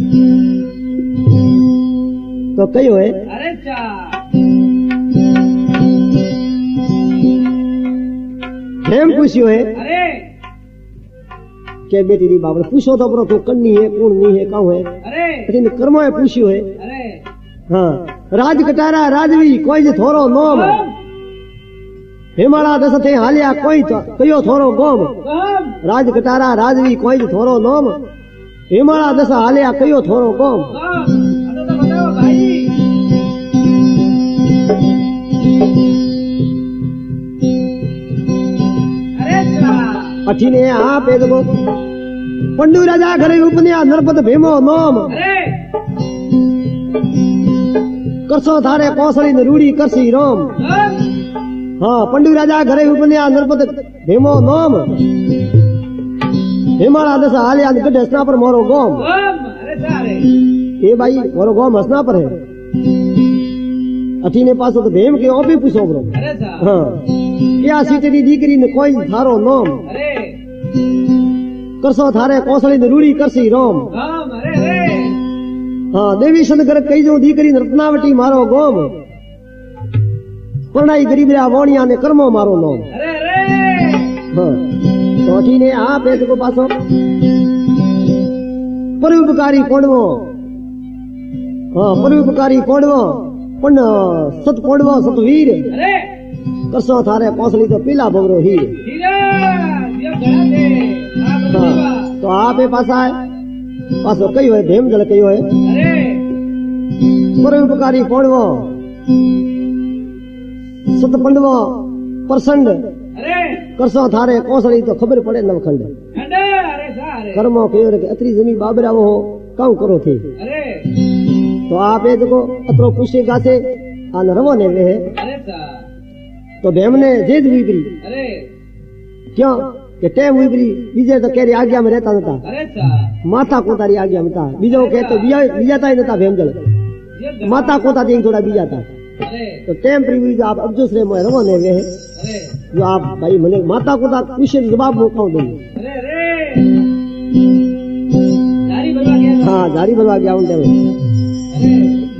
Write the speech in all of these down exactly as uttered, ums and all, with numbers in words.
तो कयो है अरे चा हेम पूछियो है अरे के बेटी री बाबा पूछो तो बरो तो कन्नी है कौन नहीं है काऊ है अरे लेकिन कर्म है पूछियो है अरे हाँ राज कटारा राजवी कोई जे थोरो नोम हेमाड़ा दस थे हालिया कोई तो कयो थोरो गोम कम राज कटारा राजवी कोई जे थोरो नोम हेमाड़ा दस हालिया कयो थोरो गोम कम अरे तो बताओ भाई अरे चा अठीने आप ए देखो पंडू राजा घरे उपन्या नरपत भीमो नोम अरे करसो थारे कौशली ने रूढ़ी करसी रोम कम हाँ पंडू राजा घरे उपन्या नरपत भीमो नोम हेमाड़ा दस हालिया गढ़ हसना पर मोरो गोम कम अरे चा अरे ये भाई मोरो गोम हसना पर है अठीने पासो तो भीम के ओपी पूछो बरो अरे चा हाँ क्या सीटरी दीकरी ने कोई थारो नोम अरे करसो थारे कौशली ने रूढ़ी करसी रोम कम अरे अरे हाँ देवी शंकर कई जो दीकरी रत्नावटी मारो गोम परणाई गरीबरा वोणिया ने कर्मो मारो नोम अरे अरे हाँ तो अठीने आप एक को पासो परोपकारी कोणवो हाँ परोपकारी कोणवो पण सत कोणवो सतवीर अरे करसो थारे कौशली तो पीला भवरो हीर धीरे ये गया थे आप हाँ बताओ तो आप ए पासा है पासो कयो है भेम जल कयो है अरे परोपकारी कोणवो सत पंडवो प्रसंड अरे करसो थारे कौशली तो खबर पड़े नवखंड ठंडे अरे सा अरे कर्मो कयो रे अतरी जमी बाबरा हो काऊ करो थी अरे तो आप ए देखो अतरो पुष्य गासे आन रवो ने वे अरे सा तो भेम ने जेद विपरी अरे क्यों के टेम विपरी बीजे तो केरी आज्ञा में रहता नता अरे सा माता को तारी आज्ञा में था बीजो के तो बिया बियाता ही नता भेम जल ये गया माता को ता थोड़ा बीजा था अरे तो टेम प्रीवी जो आप अब दूसरे में रवो ने वे अरे जो आप भाई मने माता को ता पुष्य जवाब मो खाऊ दे अरे अरे गाड़ी बनवा गया था। हाँ जारी बनवा गया उन टाइम अरे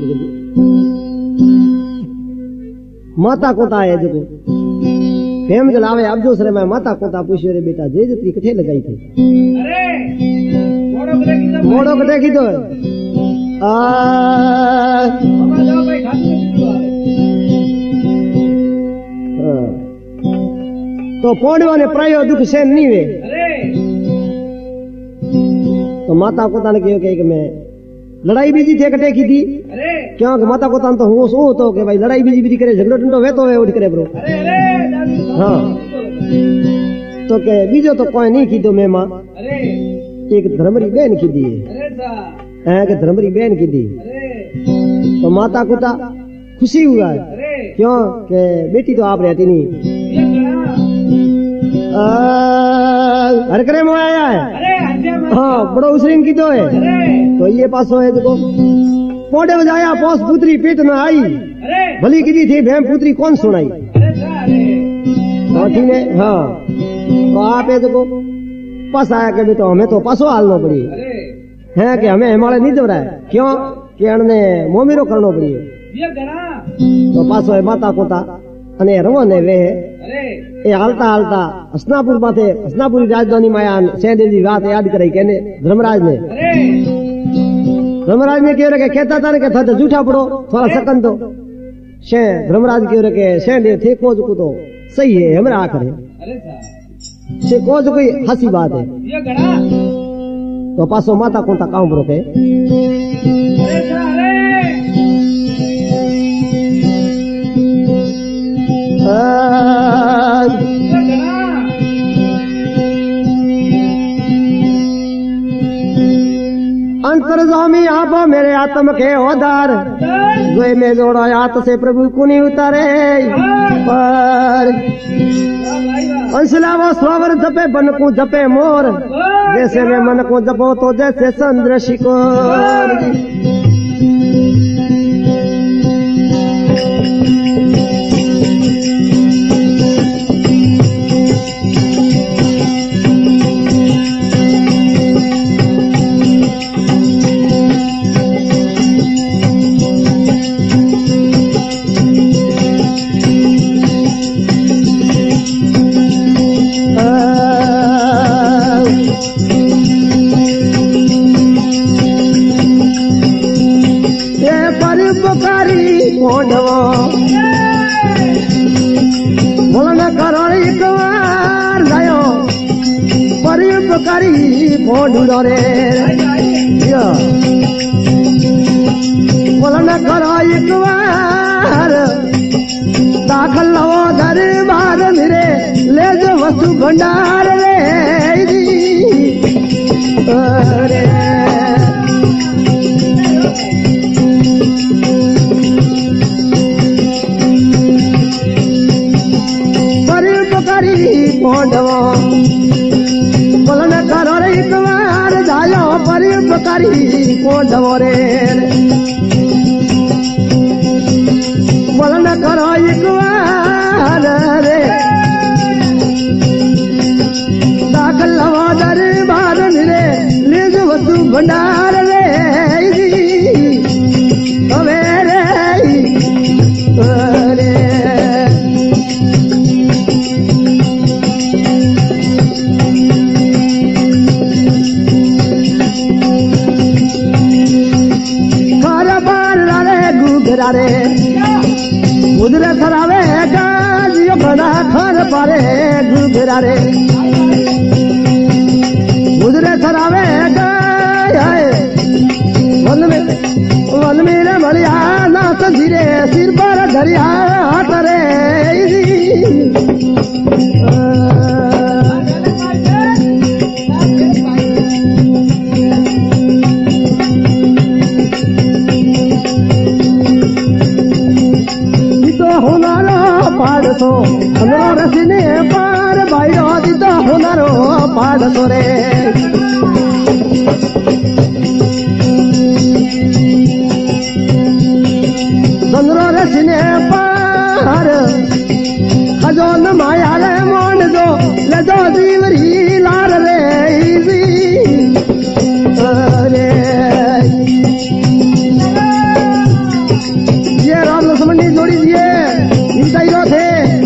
माता कोता है देखो फेम जलावे अब दूसरे में माता कोता पूछियो रे बेटा जे जत्री कठे लगाई थी अरे मोड़ो करे की तो मोड़ो कटे की तो आ मामा जाओ भाई खाते में शुरू आ रहे हाँ। तो पोड़वा ने प्रायो दुख सहन नहीं वे अरे तो माता कोता ने कहो कि मैं लड़ाई बीजी थे कटे की थी अरे क्यों कि माता कोता तो हो सो तो कि भाई लड़ाई बीजी बीजी करे झगड़ो टंडो वे तो वे उठ करे ब्रो अरे अरे दादी हाँ तो के बीजो तो कोई नहीं की तो मैं माँ अरे एक धर्मरी बहन की दी अरे सा है कि धर्मरी बहन की दी अरे तो माता कोता खुशी हुआ है अरे क्यों कि बेटी तो आप रहती नहीं ये गया हर करे में आया है अरे हंसिया मत हाँ बड़ो उसरिंग की तो है अरे तो ये पासो है देखो पोड़े बजाया पोस पुत्री पेट न आई अरे भली की थी भेम पुत्री कौन सुनाई अरे सा अरे तो ठीक है हाँ तो आप ये देखो पास आया के बेटो हमें तो पासो हालना पड़ी अरे है कि हमें हिमालय नहीं जब रहा है क्यों कि हमने मोमीरो करना पड़ी है ये गया तो पासो है माता कोता अने रवो ने वे अरे ए हालता हालता हसनापुर माथे हसनापुरी राजधानी माया सैंडल जी बात याद कराई कहने धर्मराज ने अरे धर्मराज ने कहो के कहता था कि था तो झूठा पड़ो थोड़ा सकन तो शे धर्मराज कहो के सैंडल थे कोज को तो सही है हमरा आखिर है अरे सा से कोज कोई हंसी बात है ये गया तो पासो माता कोता काऊ बरो के अरे सा अरे आ, ये गया अंतर्जामी आप मेरे आत्म के ओदार जोए में जोड़ो हाथ से प्रभु कुनी उतारे पर अंशला वो स्वर जपे बन को जपे मोर जैसे मैं मन को जपो तो जैसे चंद्र शिकोर पोंडवो बोलन करो एक बार जायो परोपकारी पोंडुरो रे बोलन करो एक बार दाखल लो दरबार मेरे ले जो वस्तु भंडार रे अरे परोपकारी पोंडवो बोलन करो रे एक बार जायो परोपकारी पोंडवो रे बोलन करो एक बार रे दाखल हवा दरबार मेरे ले जो वस्तु भंडार रे अवे रे अरे खारा बार रे गुगरा रे उधर खरावे गाजियो बड़ा खान पारे गुगरा रे उधर खरावे गाय वन में वन में रे मलिया ना संजीरे सिर पर धरिया करे पाड़सो हमारो रसीने पार बाइरो दितो हमारो पाड़सो रे हमारो रसीने पार खजोन माया ले मोन दो ले दो जीवरी लार रे अरे ये राम लक्ष्मण जोड़ी दिए थे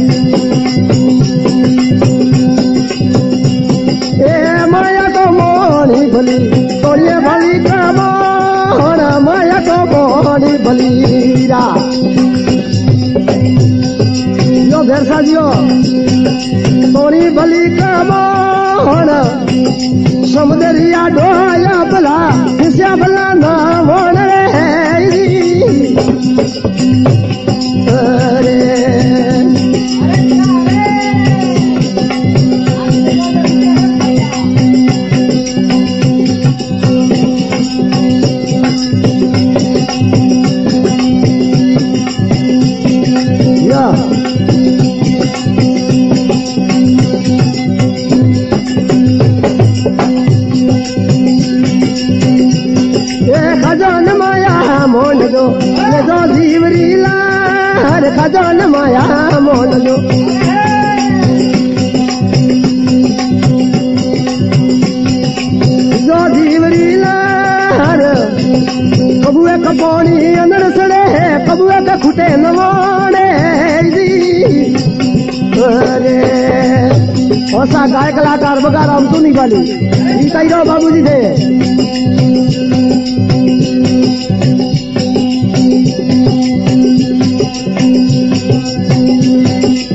ए माया को मोनी भली तोड़िए भली का मोहन माया को मोनी भलीरा यो भेरसा जियो तोड़ी भली का मोहन समुदरिया डोया भला हिस्सा भला ना मोन रे खजान माया मोन दो ले दो जीवरी लार खजान माया मोन दो दो जीवरी लार कबुए कपोनी अंदर सड़े कबुए का खुटे नवाने अरे ऐसा गाय कलाकार बगा राम तो नहीं वाली कही रहो बाबूजी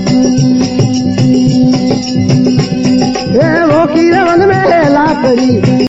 थे वो कीरवन में लाकड़ी